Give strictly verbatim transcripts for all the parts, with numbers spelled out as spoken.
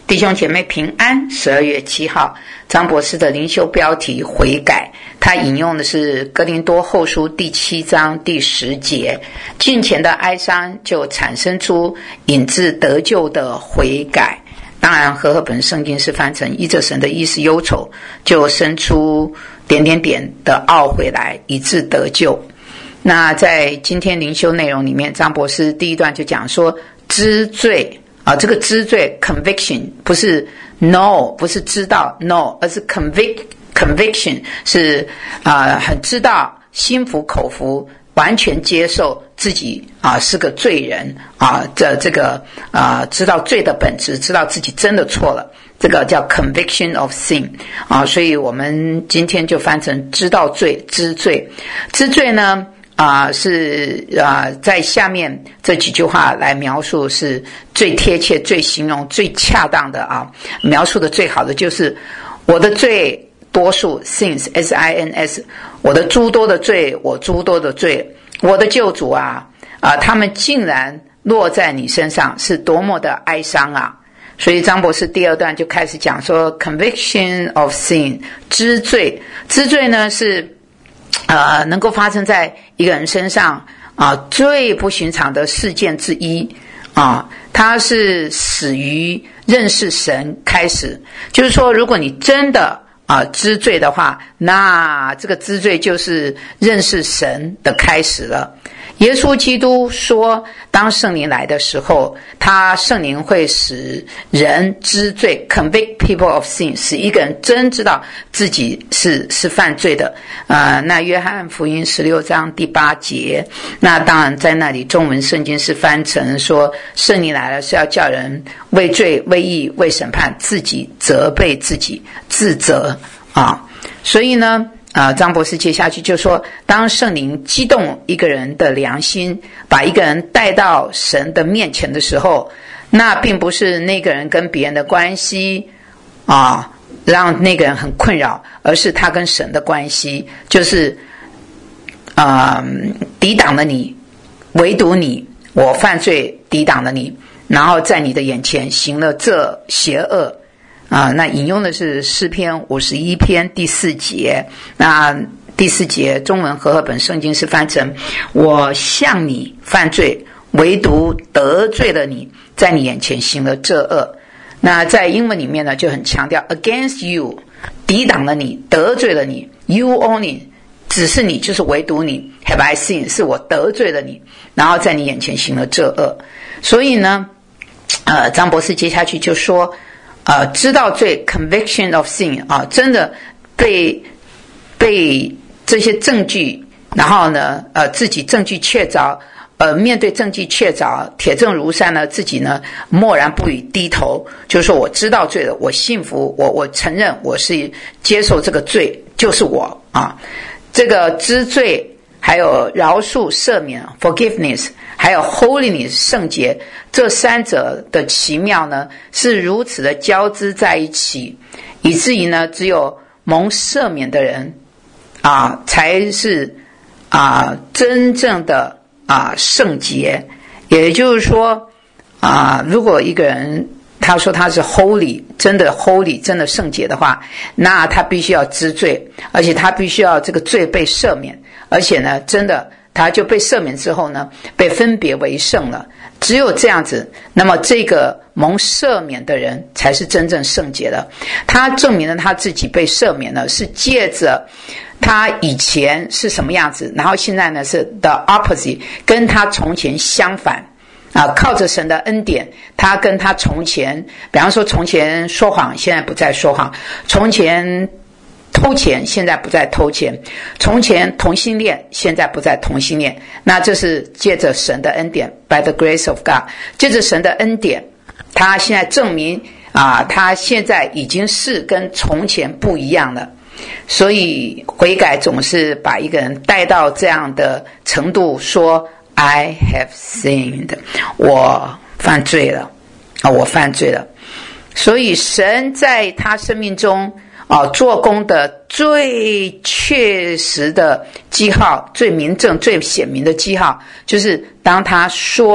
弟兄姐妹平安。十二月七号，张博士的灵修标题悔改，他引用的是哥林多后书第七章第十节，敬虔的哀伤就产生出引致得救的悔改。当然和合本圣经是翻成依着神的意思忧愁，就生出点点点的懊悔来，以致得救。那在今天灵修内容里面，张博士第一段就讲说知罪啊，这个知罪 conviction 不是 no， 不是知道 no， 而是 convict conviction 是啊、呃，很知道，心服口服，完全接受自己啊是个罪人啊，这这个啊知道罪的本质，知道自己真的错了，这个叫 conviction of sin 啊，所以我们今天就翻成知道罪，知罪，知罪呢。啊、呃，是啊、呃，在下面这几句话来描述是最贴切、最形容、最恰当的啊，描述的最好的就是我的罪多数 sins s i n s， 我的诸多的罪，我诸多的罪，我的救主啊啊、呃，他们竟然落在你身上，是多么的哀伤啊！所以张博士第二段就开始讲说 conviction of sin， 知罪，知罪呢是。呃，能够发生在一个人身上啊，最不寻常的事件之一啊，它是始于认识神开始。就是说，如果你真的啊知罪的话，那这个知罪就是认识神的开始了。耶稣基督说，当圣灵来的时候，他圣灵会使人知罪 convict people of sin， 使一个人真知道自己是是犯罪的。呃，那约翰福音十六章第八节，那当然在那里中文圣经是翻成说，圣灵来了是要叫人为罪、为义、为审判，自己责备自己，自责啊。所以呢啊、呃，张博士接下去就说，当圣灵激动一个人的良心，把一个人带到神的面前的时候，那并不是那个人跟别人的关系啊让那个人很困扰，而是他跟神的关系，就是啊、呃、抵挡了你，唯独你，我犯罪抵挡了你，然后在你的眼前行了这邪恶。啊，那引用的是诗篇五十一篇第四节，那第四节中文和合本圣经是翻成我向你犯罪，唯独得罪了你，在你眼前行了这恶。那在英文里面呢就很强调 against you， 抵挡了你，得罪了你， you only， 只是你，就是唯独你， have I sinned， 是我得罪了你，然后在你眼前行了这恶。所以呢呃，张博士接下去就说呃，知道罪 conviction of sin 啊，真的被被这些证据，然后呢，呃，自己证据确凿，呃，面对证据确凿，铁证如山呢，自己呢默然不语，低头，就是说我知道罪了，我信服，我我承认我是接受这个罪，就是我啊，这个知罪。还有饶恕赦免 forgiveness， 还有 holiness 圣洁，这三者的奇妙呢是如此的交织在一起，以至于呢只有蒙赦免的人啊才是啊真正的啊圣洁。也就是说啊，如果一个人他说他是 holy， 真的 holy， 真的圣洁的话，那他必须要知罪，而且他必须要这个罪被赦免，而且呢真的他就被赦免之后呢被分别为圣了。只有这样子，那么这个蒙赦免的人才是真正圣洁的。他证明了他自己被赦免了，是借着他以前是什么样子，然后现在呢是 the opposite， 跟他从前相反啊，靠着神的恩典，他跟他从前，比方说从前说谎，现在不再说谎；从前偷钱，现在不再偷钱；从前同性恋，现在不再同性恋。那这是借着神的恩典 ，by the grace of God， 借着神的恩典，他现在证明啊，他现在已经是跟从前不一样了。所以悔改总是把一个人带到这样的程度，说I have sinned， 我犯罪了啊，我犯罪了。所以神在他生命中啊做工的最确实的记号，最明证、最显明的记号，就是当他说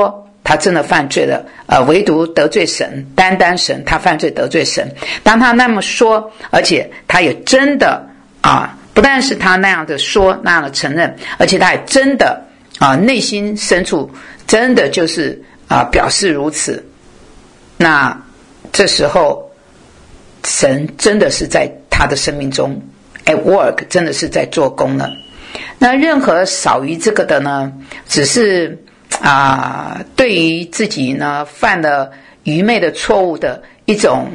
他真的犯罪了，呃，唯独得罪神，单单神，他犯罪得罪神。当他那么说，而且他也真的啊，不但是他那样的说，那样的承认，而且他也真的啊，内心深处真的就是啊，表示如此。那这时候，神真的是在他的生命中 at work， 真的是在做工了。那任何少于这个的呢，只是啊、呃，对于自己呢犯了愚昧的错误的一种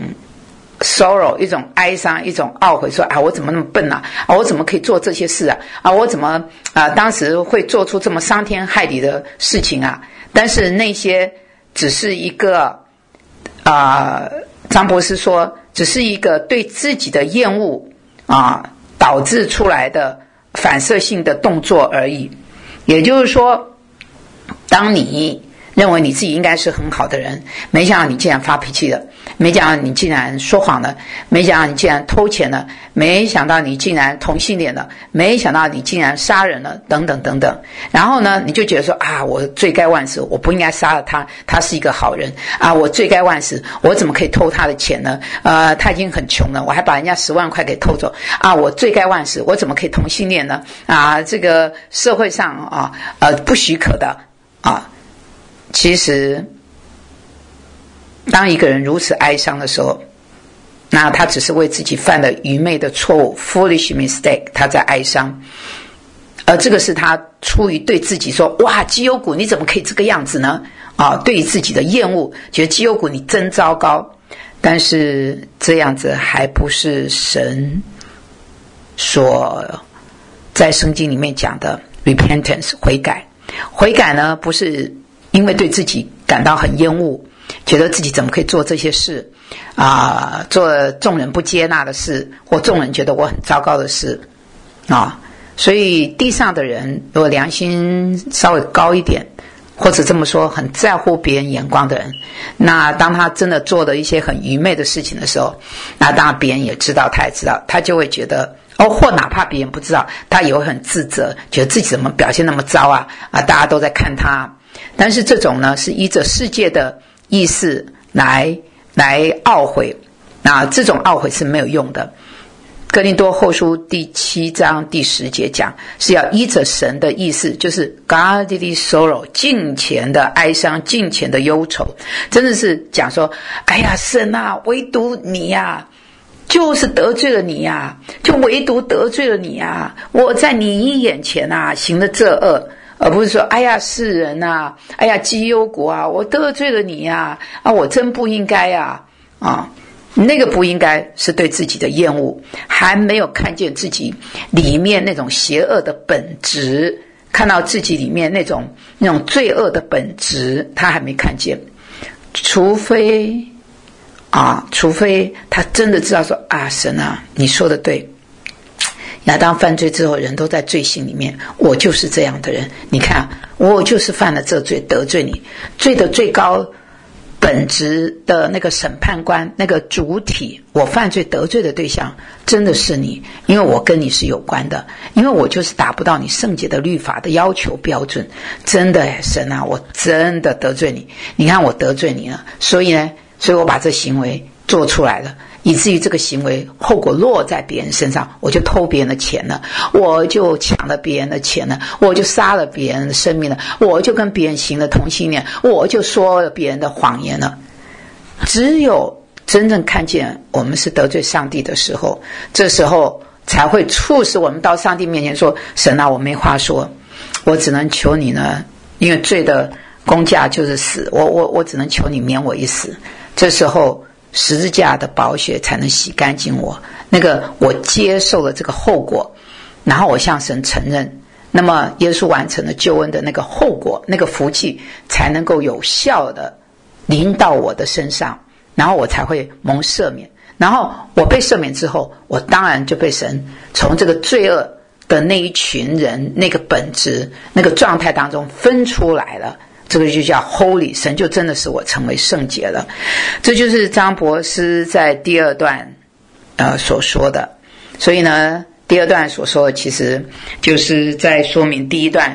sorrow， 一种哀伤，一种懊悔，说啊，我怎么那么笨啊？啊，我怎么可以做这些事啊？啊，我怎么啊、呃，当时会做出这么伤天害理的事情啊？但是那些只是一个啊、呃，张博士说，只是一个对自己的厌恶啊导致出来的反射性的动作而已。也就是说，当你认为你自己应该是很好的人，没想到你竟然发脾气了，没想到你竟然说谎了，没想到你竟然偷钱了，没想到你竟然同性恋了，没想到你竟然杀人了，等等等等。然后呢，你就觉得说啊，我罪该万死，我不应该杀了他，他是一个好人啊，我罪该万死，我怎么可以偷他的钱呢？呃，他已经很穷了，我还把人家十万块给偷走啊，我罪该万死，我怎么可以同性恋呢？啊，这个社会上啊，呃，不许可的啊。其实当一个人如此哀伤的时候，那他只是为自己犯了愚昧的错误 foolish mistake， 他在哀伤。而这个是他出于对自己说，哇，绩优股你怎么可以这个样子呢？啊，对于自己的厌恶，觉得绩优股你真糟糕。但是这样子还不是神所在圣经里面讲的 repentance 悔改。悔改呢，不是因为对自己感到很厌恶，觉得自己怎么可以做这些事啊、呃，做众人不接纳的事，或众人觉得我很糟糕的事啊。所以地上的人如果良心稍微高一点，或者这么说很在乎别人眼光的人，那当他真的做了一些很愚昧的事情的时候，那当然别人也知道，他也知道，他就会觉得哦，或哪怕别人不知道，他也会很自责，觉得自己怎么表现那么糟啊啊！大家都在看他。但是这种呢，是依着世界的意识来来懊悔，那这种懊悔是没有用的。哥林多后书第七章第十节讲，是要依着神的意思，就是 godly sorrow， 敬虔的哀伤，敬虔的忧愁，真的是讲说，哎呀，神啊，唯独你呀、啊。就是得罪了你呀、啊，就唯独得罪了你啊！我在你眼前啊行了这恶，而不是说哎呀世人啊，哎呀绩优国啊，我得罪了你呀、啊，啊我真不应该啊啊！那个不应该是对自己的厌恶，还没有看见自己里面那种邪恶的本质，看到自己里面那种那种罪恶的本质，他还没看见，除非。啊，除非他真的知道说啊，神啊，你说的对。亚当犯罪之后，人都在罪性里面，我就是这样的人。你看，我就是犯了这罪，得罪你。罪的最高本质的那个审判官，那个主体，我犯罪得罪的对象，真的是你，因为我跟你是有关的，因为我就是达不到你圣洁的律法的要求标准。真的，神啊，我真的得罪你。你看我得罪你了，所以呢。所以我把这行为做出来了，以至于这个行为后果落在别人身上，我就偷别人的钱了，我就抢了别人的钱了，我就杀了别人的生命了，我就跟别人行了同性恋，我就说了别人的谎言了。只有真正看见我们是得罪上帝的时候，这时候才会促使我们到上帝面前说，神啊，我没话说，我只能求你呢，因为罪的公价就是死，我我我只能求你免我一死。这时候十字架的宝血才能洗干净我，那个我接受了这个后果，然后我向神承认，那么耶稣完成了救恩的那个后果，那个福气才能够有效的临到我的身上，然后我才会蒙赦免。然后我被赦免之后，我当然就被神从这个罪恶的那一群人那个本质那个状态当中分出来了，这个就叫 holy， 神就真的使我成为圣洁了。这就是张博士在第二段呃所说的。所以呢，第二段所说的其实就是在说明第一段啊、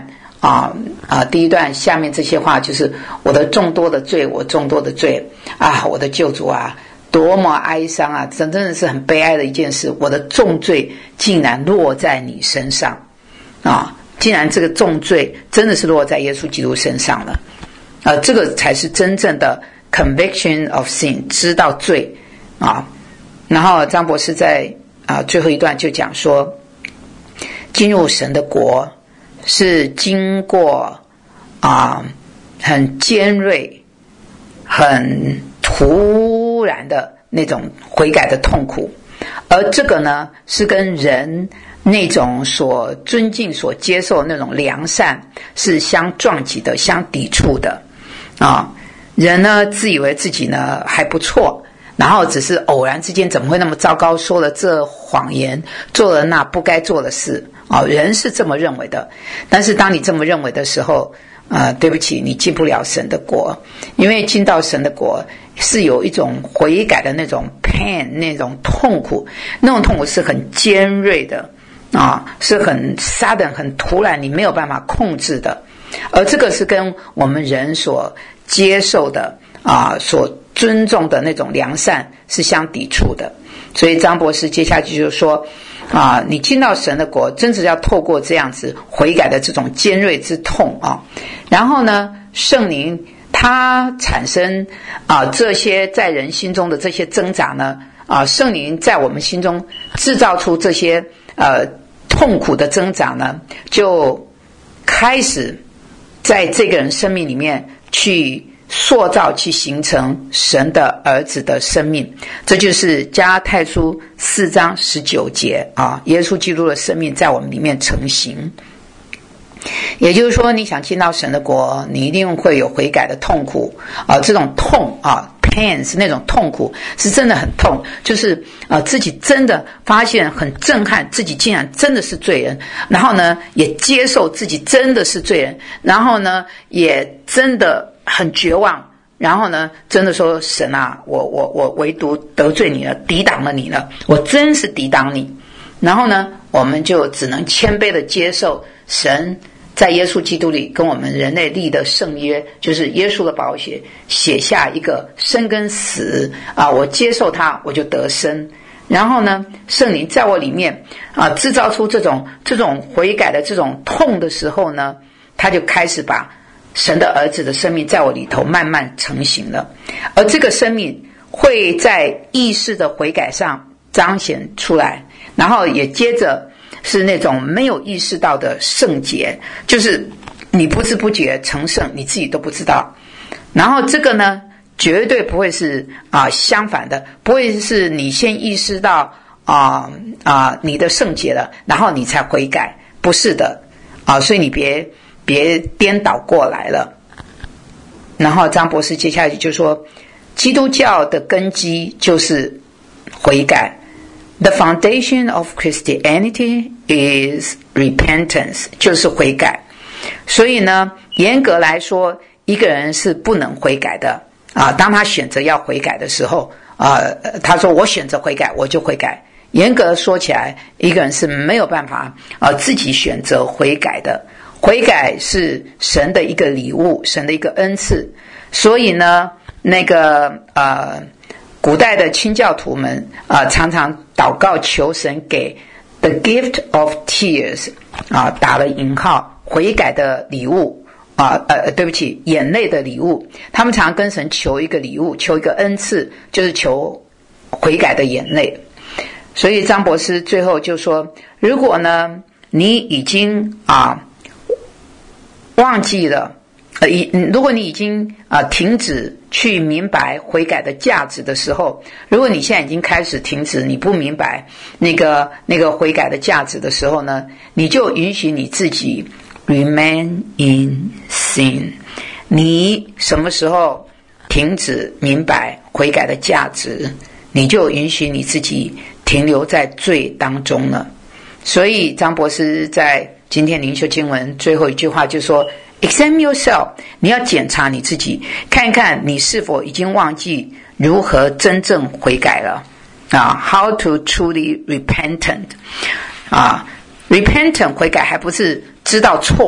啊啊，第一段下面这些话就是我的众多的罪，我众多的罪啊，我的救主啊，多么哀伤啊，真真的是很悲哀的一件事，我的重罪竟然落在你身上啊，竟然这个重罪真的是落在耶稣基督身上了，呃，这个才是真正的 conviction of sin， 知道罪啊。然后张博士在啊最后一段就讲说，进入神的国是经过啊很尖锐、很突然的那种悔改的痛苦，而这个呢是跟人那种所尊敬、所接受的那种良善是相撞击的、相抵触的啊。人呢自以为自己呢还不错，然后只是偶然之间怎么会那么糟糕，说了这谎言，做了那不该做的事啊，人是这么认为的。但是当你这么认为的时候，呃，对不起，你进不了神的国，因为进到神的国是有一种悔改的那种 pain， 那种痛苦，那种痛苦是很尖锐的啊，是很 sudden 很突然，你没有办法控制的。而这个是跟我们人所接受的啊，所尊重的那种良善是相抵触的。所以张博士接下去就说啊，你进到神的国真是要透过这样子悔改的这种尖锐之痛啊，然后呢圣灵它产生啊这些在人心中的这些挣扎呢啊，圣灵在我们心中制造出这些呃痛苦的挣扎呢，就开始在这个人生命里面去塑造，去形成神的儿子的生命。这就是加拉太书四章十九节啊，耶稣基督的生命在我们里面成型。也就是说，你想进到神的国，你一定会有悔改的痛苦啊，这种痛啊 pain 是那种痛苦，是真的很痛，就是啊自己真的发现很震撼，自己竟然真的是罪人，然后呢也接受自己真的是罪人，然后呢也真的很绝望，然后呢真的说神啊，我我我唯独得罪你了，抵挡了你了，我真是抵挡你。然后呢我们就只能谦卑的接受神在耶稣基督里跟我们人类立的圣约，就是耶稣的宝血写下一个生跟死啊，我接受它我就得生。然后呢圣灵在我里面啊制造出这种这种悔改的这种痛的时候呢，他就开始把神的儿子的生命在我里头慢慢成型了。而这个生命会在意识的悔改上彰显出来，然后也接着是那种没有意识到的圣洁，就是你不知不觉成圣，你自己都不知道。然后这个呢绝对不会是啊相反的，不会是你先意识到啊啊你的圣洁了，然后你才悔改，不是的啊，所以你别别颠倒过来了。然后张博士接下去就说，基督教的根基就是悔改。The foundation of Christianity is repentance， 就是悔改。所以呢，严格来说，一个人是不能悔改的啊。当他选择要悔改的时候，啊，他说我选择悔改，我就悔改。严格说起来，一个人是没有办法啊自己选择悔改的。悔改是神的一个礼物，神的一个恩赐。所以呢，那个呃。古代的清教徒们啊、呃，常常祷告求神给 the gift of tears 啊，打了引号，悔改的礼物啊，呃，对不起，眼泪的礼物。他们常跟神求一个礼物，求一个恩赐，就是求悔改的眼泪。所以张博士最后就说，如果呢，你已经啊忘记了。呃，如果你已经啊、呃、停止去明白悔改的价值的时候，如果你现在已经开始停止，你不明白那个那个悔改的价值的时候呢，你就允许你自己 remain in sin。你什么时候停止明白悔改的价值，你就允许你自己停留在罪当中了。所以张博士在今天灵修经文最后一句话就说，Examine yourself， 你要检查你自己，看一看你是否已经忘记如何真正悔改了啊 ？How to truly repentant 啊 ？Repentant 悔改还不是知道错，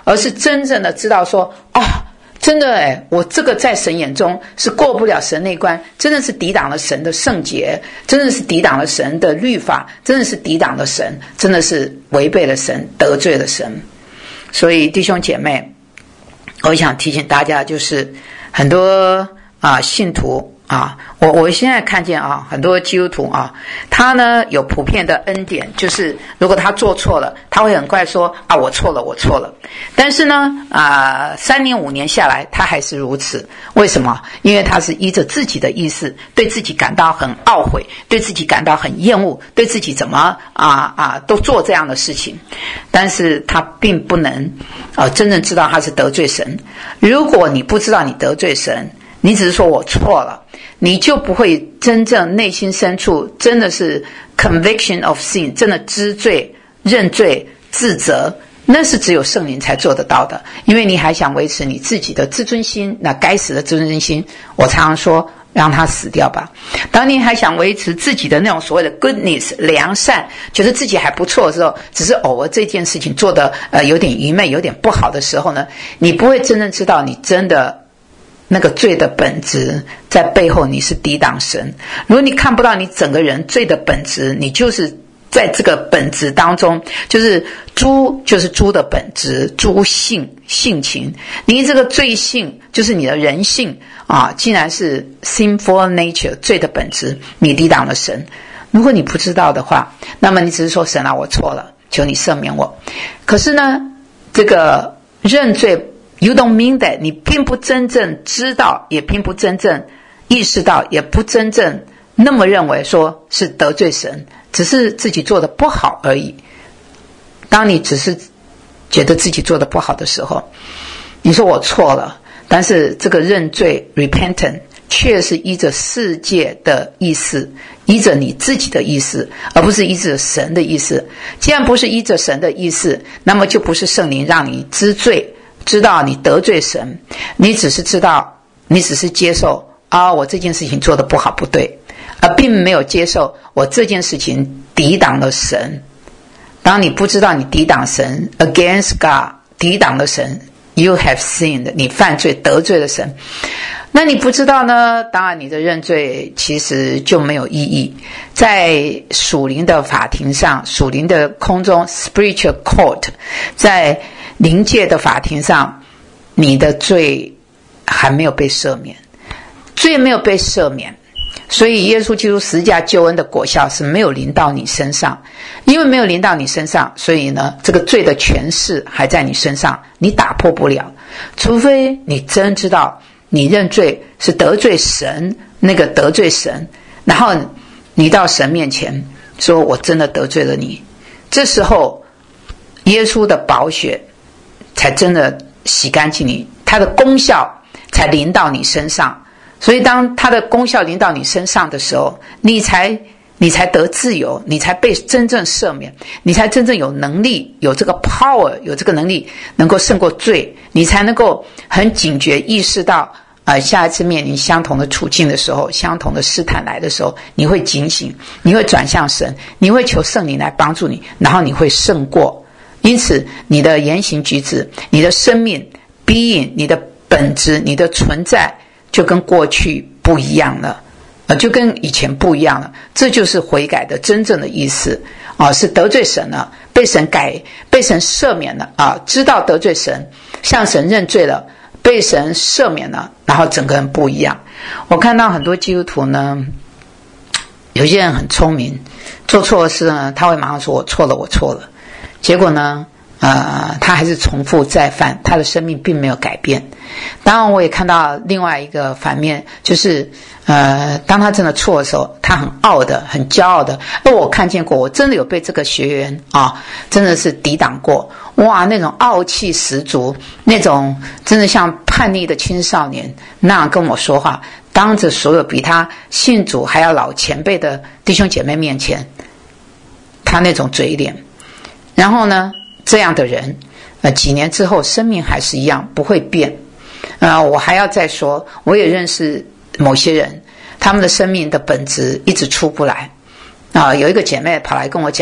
而是真正的知道说啊，真的诶，我这个在神眼中是过不了神那关，真的是抵挡了神的圣洁，真的是抵挡了神的律法，真的是抵挡了神，真的是违背了神，得罪了神。所以弟兄姐妹，我想提醒大家，就是很多啊信徒啊，我我现在看见啊，很多基督徒啊，他呢有普遍的恩典，就是如果他做错了，他会很快说啊，我错了，我错了。但是呢，啊、呃，三年五年下来，他还是如此。为什么？因为他是依着自己的意思，对自己感到很懊悔，对自己感到很厌恶，对自己怎么啊啊都做这样的事情，但是他并不能呃真正知道他是得罪神。如果你不知道你得罪神，你只是说我错了，你就不会真正内心深处真的是 conviction of sin， 真的知罪、认罪、自责，那是只有圣灵才做得到的。因为你还想维持你自己的自尊心，那该死的自尊心，我常常说让它死掉吧。当你还想维持自己的那种所谓的 goodness 良善，觉得自己还不错的时候，只是偶尔这件事情做得呃有点愚昧、有点不好的时候呢，你不会真正知道你真的那个罪的本质在背后，你是抵挡神。如果你看不到你整个人罪的本质，你就是在这个本质当中，就是猪就是猪的本质，猪性性情，你这个罪性就是你的人性啊，既然是 sinful nature 罪的本质，你抵挡了神。如果你不知道的话，那么你只是说神啊，我错了，求你赦免我。可是呢，这个认罪You don't mean that， 你并不真正知道，也并不真正意识到，也不真正那么认为说是得罪神，只是自己做的不好而已。当你只是觉得自己做的不好的时候，你说我错了，但是这个认罪 repentant 却是依着世界的意思，依着你自己的意思，而不是依着神的意思。既然不是依着神的意思，那么就不是圣灵让你知罪，知道你得罪神，你只是知道，你只是接受啊，我这件事情做得不好不对，而并没有接受我这件事情抵挡了神。当你不知道你抵挡神 against God， 抵挡了神， you have sinned， 你犯罪得罪了神。那你不知道呢，当然你的认罪其实就没有意义。在属灵的法庭上，属灵的空中 spiritual court， 在灵界的法庭上，你的罪还没有被赦免，罪没有被赦免，所以耶稣基督十字架救恩的果效是没有临到你身上。因为没有临到你身上，所以呢，这个罪的权势还在你身上，你打破不了。除非你真知道你认罪是得罪神，那个得罪神，然后你到神面前说我真的得罪了你，这时候耶稣的宝血才真的洗干净你，它的功效才临到你身上。所以当它的功效临到你身上的时候，你才你才得自由，你才被真正赦免，你才真正有能力，有这个 power， 有这个能力能够胜过罪，你才能够很警觉意识到呃，下一次面临相同的处境的时候，相同的试探来的时候，你会警醒，你会转向神，你会求圣灵来帮助你，然后你会胜过。因此你的言行举止，你的生命 being， 你的本质，你的存在就跟过去不一样了，呃，就跟以前不一样了。这就是悔改的真正的意思啊，是得罪神了，被神改，被神赦免了啊，知道得罪神，向神认罪了，被神赦免了，然后整个人不一样。我看到很多基督徒呢，有些人很聪明，做错的事呢，他会马上说我错了，我错了。结果呢，呃，他还是重复再犯，他的生命并没有改变。当然，我也看到另外一个反面，就是呃，当他真的错的时候，他很傲的，很骄傲的。而我看见过，我真的有被这个学员啊，真的是抵挡过。哇，那种傲气十足，那种真的像叛逆的青少年那样跟我说话，当着所有比他信主还要老前辈的弟兄姐妹面前，他那种嘴脸。然后呢，这样的人呃，几年之后生命还是一样不会变。呃，我还要再说，我也认识某些人，他们的生命的本质一直出不来啊、呃。有一个姐妹跑来跟我讲，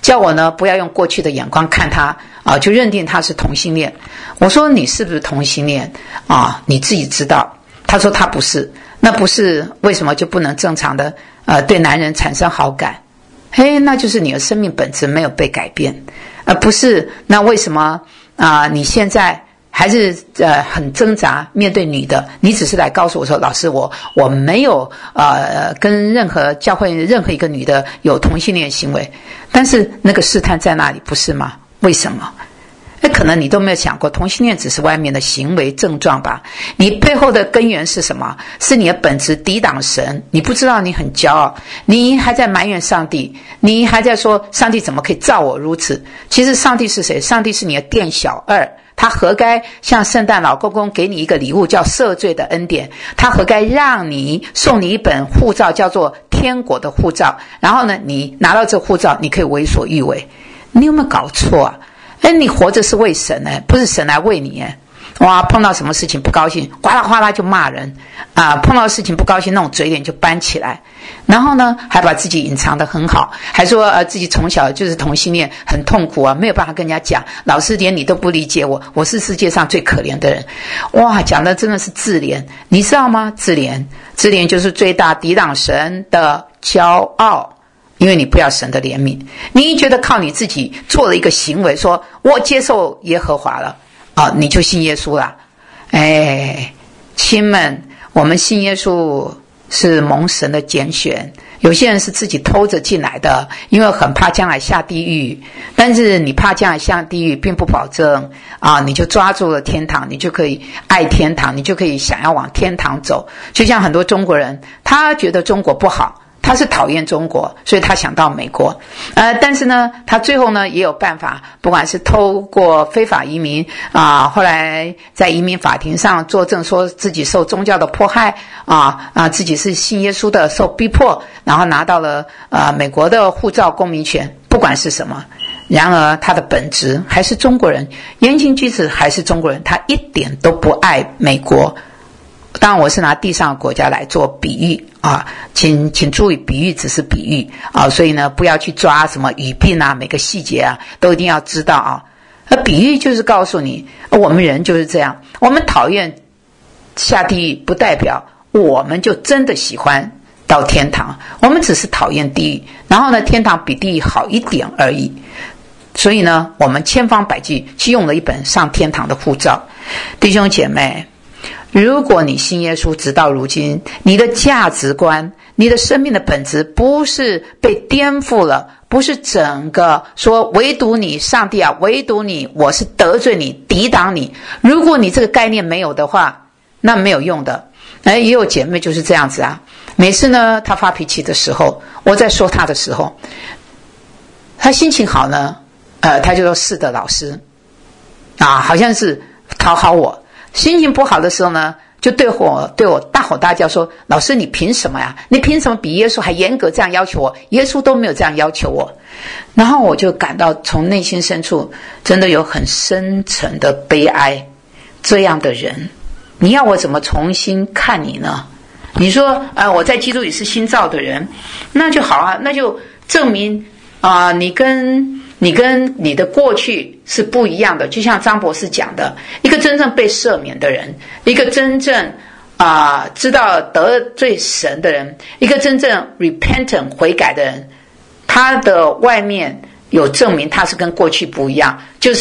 叫我呢不要用过去的眼光看他啊，就认定他是同性恋。我说你是不是同性恋啊？你自己知道。他说他不是。那不是为什么就不能正常的呃对男人产生好感？嘿，那就是你的生命本质没有被改变。而不是那为什么啊、呃、你现在还是呃很挣扎面对女的？你只是来告诉我说，老师我我没有呃跟任何教会任何一个女的有同性恋行为，但是那个试探在那里，不是吗？为什么？那可能你都没有想过，同性恋只是外面的行为症状吧？你背后的根源是什么？是你的本质抵挡神，你不知道你很骄傲，你还在埋怨上帝，你还在说上帝怎么可以造我如此？其实上帝是谁？上帝是你的店小二，他何该像圣诞老公公给你一个礼物叫赦罪的恩典？他何该让你送你一本护照叫做天国的护照？然后呢，你拿到这护照，你可以为所欲为？你有没有搞错啊？哎，你活着是为神哎，不是神来为你哎。哇，碰到什么事情不高兴，哗啦哗啦就骂人啊！碰到事情不高兴，那种嘴脸就搬起来，然后呢，还把自己隐藏得很好，还说呃自己从小就是同性恋，很痛苦啊，没有办法跟人家讲，老师连你都不理解我，我是世界上最可怜的人。哇，讲的真的是自怜，你知道吗？自怜，自怜就是最大抵挡神的骄傲。因为你不要神的怜悯，你觉得靠你自己做了一个行为，说我接受耶和华了啊，你就信耶稣了。哎，亲们，我们信耶稣是蒙神的拣选，有些人是自己偷着进来的，因为很怕将来下地狱。但是你怕将来下地狱，并不保证啊，你就抓住了天堂，你就可以爱天堂，你就可以想要往天堂走。就像很多中国人，他觉得中国不好。他是讨厌中国，所以他想到美国，呃，但是呢，他最后呢也有办法，不管是透过非法移民啊、呃，后来在移民法庭上作证，说自己受宗教的迫害啊啊、呃，自己是信耶稣的，受逼迫，然后拿到了呃美国的护照公民权，不管是什么。然而他的本质还是中国人，言行举止还是中国人，他一点都不爱美国。当然我是拿地上的国家来做比喻啊，请请注意，比喻只是比喻啊，所以呢不要去抓什么语病啊，每个细节啊都一定要知道啊。而比喻就是告诉你，我们人就是这样，我们讨厌下地狱，不代表我们就真的喜欢到天堂，我们只是讨厌地狱，然后呢天堂比地狱好一点而已。所以呢我们千方百计去用了一本上天堂的护照。弟兄姐妹，如果你信耶稣直到如今，你的价值观，你的生命的本质不是被颠覆了，不是整个说唯独你上帝啊，唯独你，我是得罪你，抵挡你。如果你这个概念没有的话，那没有用的。哎，也有姐妹就是这样子啊，每次呢她发脾气的时候，我在说她的时候，她心情好呢，呃，她就说是的老师啊，好像是讨好我。心情不好的时候呢，就对我对我大吼大叫说，老师你凭什么呀？你凭什么比耶稣还严格这样要求我？耶稣都没有这样要求我。然后我就感到从内心深处真的有很深沉的悲哀。这样的人，你要我怎么重新看你呢？你说呃，我在基督里是新造的人，那就好啊，那就证明啊、呃，你跟你跟你的过去是不一样的。就像张博士讲的，一个真正被赦免的人，一个真正啊、呃、知道得罪神的人，一个真正 repentant 悔改的人，他的外面有证明他是跟过去不一样，就是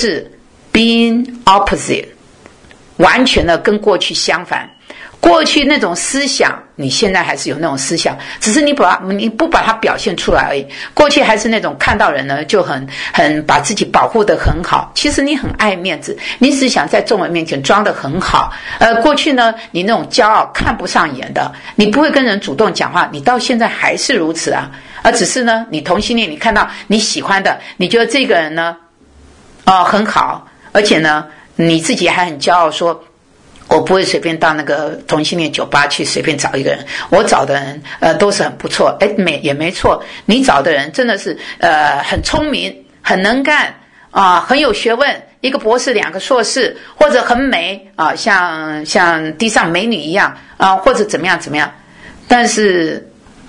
being opposite， 完全的跟过去相反。过去那种思想，你现在还是有那种思想，只是你把它你不把它表现出来而已。过去还是那种看到人呢就很很把自己保护得很好，其实你很爱面子，你只想在众人面前装得很好。呃，过去呢你那种骄傲看不上眼的，你不会跟人主动讲话，你到现在还是如此啊。而只是呢你同性恋，你看到你喜欢的，你觉得这个人呢哦很好，而且呢你自己还很骄傲说，我不会随便到那个同性恋酒吧去随便找一个人，我找的人呃都是很不错。哎，没也没错，你找的人真的是呃很聪明，很能干啊、呃，很有学问，一个博士两个硕士，或者很美啊、呃，像像地上美女一样啊、呃，或者怎么样怎么样。但是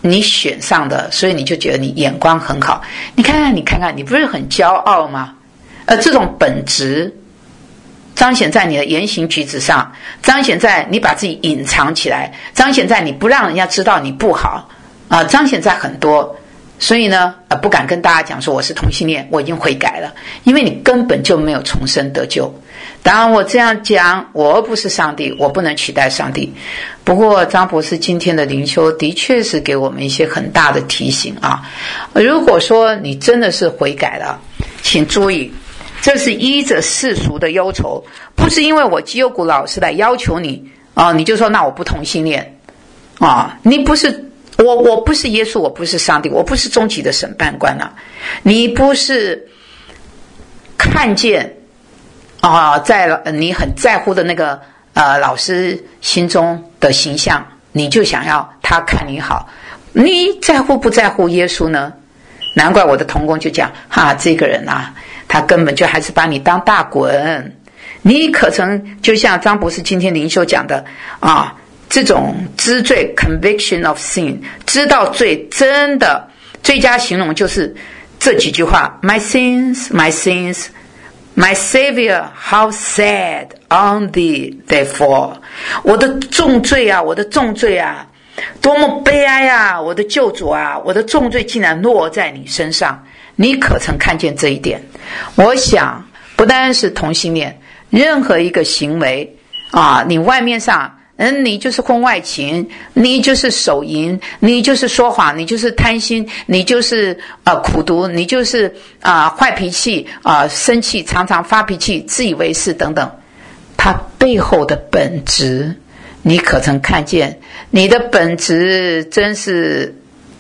你选上的，所以你就觉得你眼光很好。你看看，你看看，你不是很骄傲吗？而这种本质彰显在你的言行举止上，彰显在你把自己隐藏起来，彰显在你不让人家知道你不好啊，彰显在很多。所以呢，呃，不敢跟大家讲说我是同性恋，我已经悔改了，因为你根本就没有重生得救。当然我这样讲，我不是上帝，我不能取代上帝。不过张博士今天的灵修的确是给我们一些很大的提醒啊。如果说你真的是悔改了，请注意，这是依着世俗的忧愁，不是因为我基优谷老师来要求你啊，你就说那我不同性恋啊，你不是我，我不是耶稣，我不是上帝，我不是终极的审判官啊，你不是看见啊，在你很在乎的那个呃老师心中的形象，你就想要他看你好，你在乎不在乎耶稣呢？难怪我的同工就讲哈，这个人啊，他根本就还是把你当大滚。你可曾就像张博士今天灵修讲的啊，这种知罪 conviction of sin， 知道罪真的最佳形容就是这几句话 My sins, my sins My Savior, how sad on thee they fall。 我的重罪啊，我的重罪啊，多么悲哀啊，我的救主啊，我的重罪竟然落在你身上。你可曾看见这一点？我想不单是同性恋，任何一个行为啊，你外面上嗯，你就是婚外情，你就是手淫，你就是说谎，你就是贪心，你就是呃苦毒，你就是啊、呃、坏脾气啊、呃、生气，常常发脾气，自以为是等等，它背后的本质你可曾看见？你的本质真是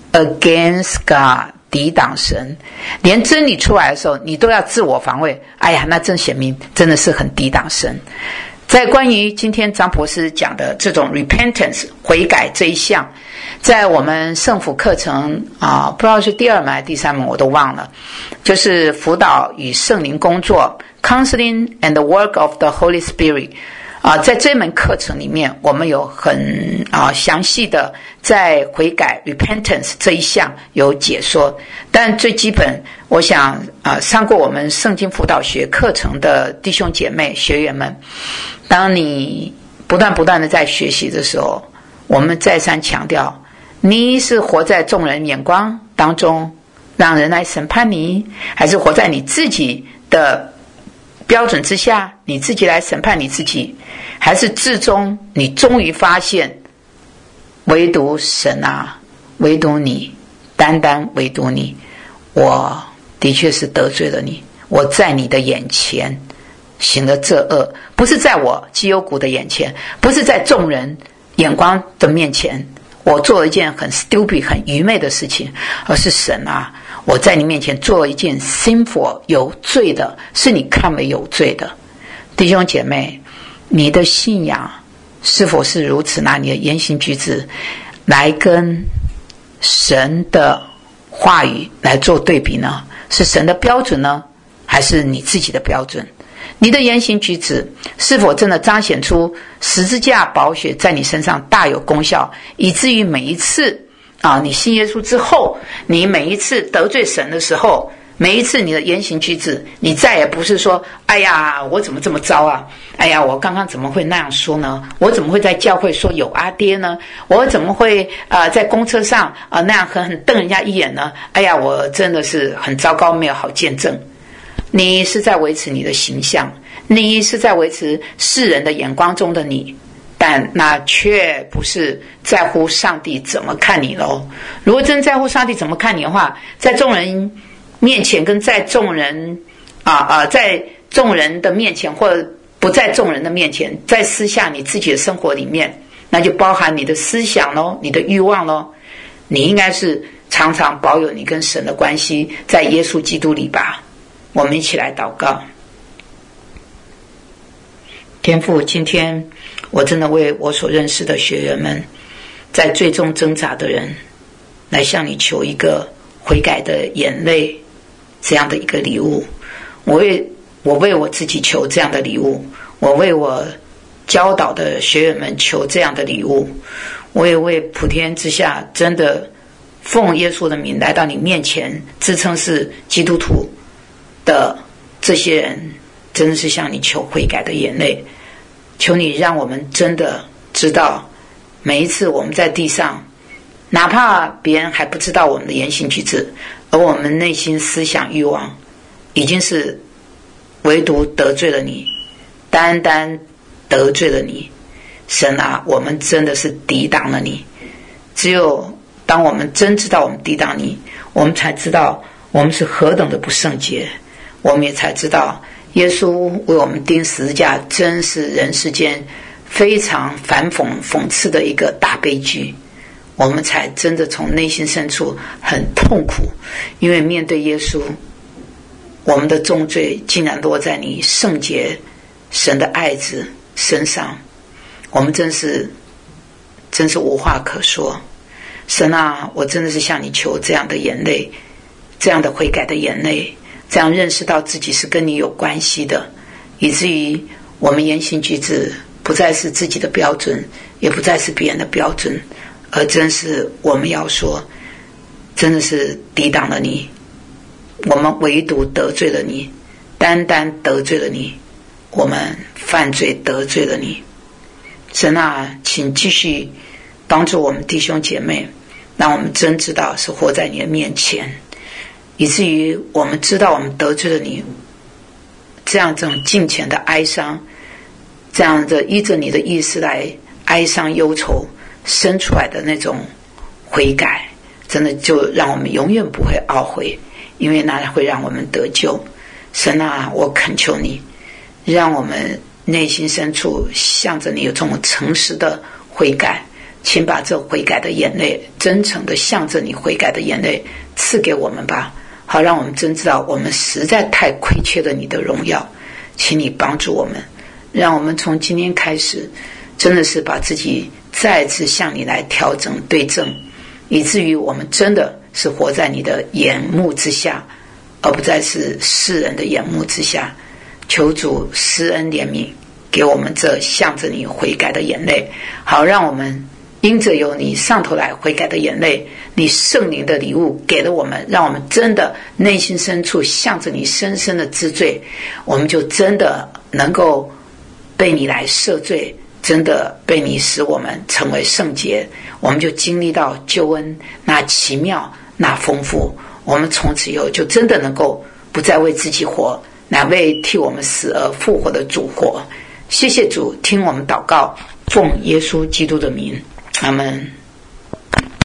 against God， 抵挡神，连真理出来的时候你都要自我防卫，哎呀，那真显明真的是很抵挡神。在关于今天张博士讲的这种 repentance 悔改这一项，在我们圣辅课程啊，不知道是第二门还是第三门我都忘了，就是辅导与圣灵工作 counseling and the work of the Holy Spirit 啊，在这门课程里面我们有很啊详细的在悔改 repentance 这一项有解说。但最基本我想啊，上过我们圣经辅导学课程的弟兄姐妹学员们，当你不断不断的在学习的时候，我们再三强调，你是活在众人眼光当中让人来审判你，还是活在你自己的标准之下你自己来审判你自己，还是至终你终于发现唯独神啊，唯独你，单单唯独你，我的确是得罪了你，我在你的眼前行了这恶，不是在我基优谷的眼前，不是在众人眼光的面前我做了一件很 stupid 很愚昧的事情，而是神啊，我在你面前做了一件 sinful 有罪的，是你看为有罪的。弟兄姐妹，你的信仰是否是如此，拿你的言行举止来跟神的话语来做对比呢？是神的标准呢，还是你自己的标准？你的言行举止是否真的彰显出十字架宝血在你身上大有功效，以至于每一次啊，你信耶稣之后，你每一次得罪神的时候，每一次你的言行举止，你再也不是说哎呀我怎么这么糟啊，哎呀我刚刚怎么会那样说呢，我怎么会在教会说有阿爹呢，我怎么会呃在公车上啊、呃、那样狠狠瞪人家一眼呢，哎呀我真的是很糟糕，没有好见证。你是在维持你的形象，你是在维持世人的眼光中的你，但那却不是在乎上帝怎么看你咯。如果真在乎上帝怎么看你的话，在众人面前跟在众人啊啊在众人的面前，或者不在众人的面前，在私下你自己的生活里面，那就包含你的思想咯，你的欲望咯，你应该是常常保有你跟神的关系在耶稣基督里吧。我们一起来祷告。天父，今天我真的为我所认识的学员们，在最终挣扎的人，来向你求一个悔改的眼泪，这样的一个礼物。我为我为我自己求这样的礼物，我为我教导的学员们求这样的礼物，我也为普天之下真的奉耶稣的名来到你面前，自称是基督徒的这些人，真的是向你求悔改的眼泪。求你让我们真的知道，每一次我们在地上，哪怕别人还不知道我们的言行举止，而我们内心思想欲望已经是唯独得罪了你，单单得罪了你。神啊，我们真的是抵挡了你。只有当我们真知道我们抵挡你，我们才知道我们是何等的不圣洁，我们也才知道耶稣为我们钉十字架真是人世间非常反讽讽刺的一个大悲剧。我们才真的从内心深处很痛苦，因为面对耶稣，我们的重罪竟然落在你圣洁神的爱子身上，我们真是真是无话可说。神啊，我真的是向你求这样的眼泪，这样的悔改的眼泪，这样认识到自己是跟你有关系的，以至于我们言行举止不再是自己的标准，也不再是别人的标准，而真是我们要说，真的是抵挡了你，我们唯独得罪了你，单单得罪了你，我们犯罪得罪了你。神啊，请继续帮助我们弟兄姐妹，让我们真知道是活在你的面前，以至于我们知道我们得罪了你，这样这种敬虔的哀伤，这样的依着你的意思来哀伤忧愁生出来的那种悔改，真的就让我们永远不会懊悔，因为那会让我们得救。神啊，我恳求你，让我们内心深处向着你有这种诚实的悔改，请把这悔改的眼泪，真诚的向着你悔改的眼泪赐给我们吧，好让我们真知道我们实在太亏缺了你的荣耀。请你帮助我们，让我们从今天开始真的是把自己再次向你来调整对正，以至于我们真的是活在你的眼目之下，而不再是世人的眼目之下。求主施恩怜悯，给我们这向着你悔改的眼泪，好让我们因着有你上头来悔改的眼泪，你圣灵的礼物给了我们，让我们真的内心深处向着你深深的知罪，我们就真的能够被你来赦罪，真的被你使我们成为圣洁，我们就经历到救恩那奇妙那丰富，我们从此以后就真的能够不再为自己活，乃为替我们死而复活的主活。谢谢主，听我们祷告，奉耶稣基督的名，阿们。